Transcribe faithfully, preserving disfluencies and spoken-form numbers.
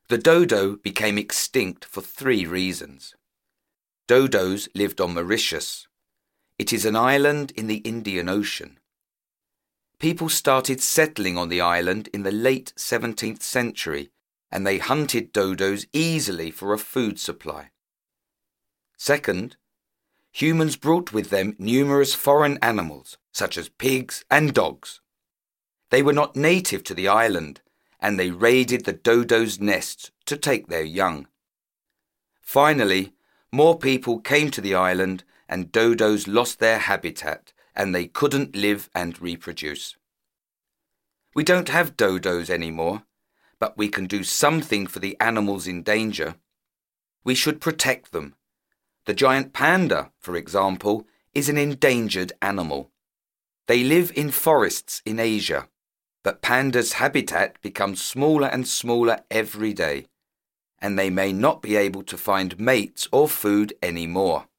The dodo became extinct for three reasons. Dodos lived on Mauritius. It is an island in the Indian Ocean. People started settling on the island in the late seventeenth century, and they hunted dodos easily for a food supply. Second, humans brought with them numerous foreign animals, such as pigs and dogs. They were not native to the island, and they raided the dodos' nests to take their young. Finally, more people came to the island, and dodos lost their habitat, and they couldn't live and reproduce. We don't have dodos anymore, but we can do something for the animals in danger. We should protect them. The giant panda, for example, is an endangered animal. They live in forests in Asia, but pandas' habitat becomes smaller and smaller every day, and they may not be able to find mates or food anymore.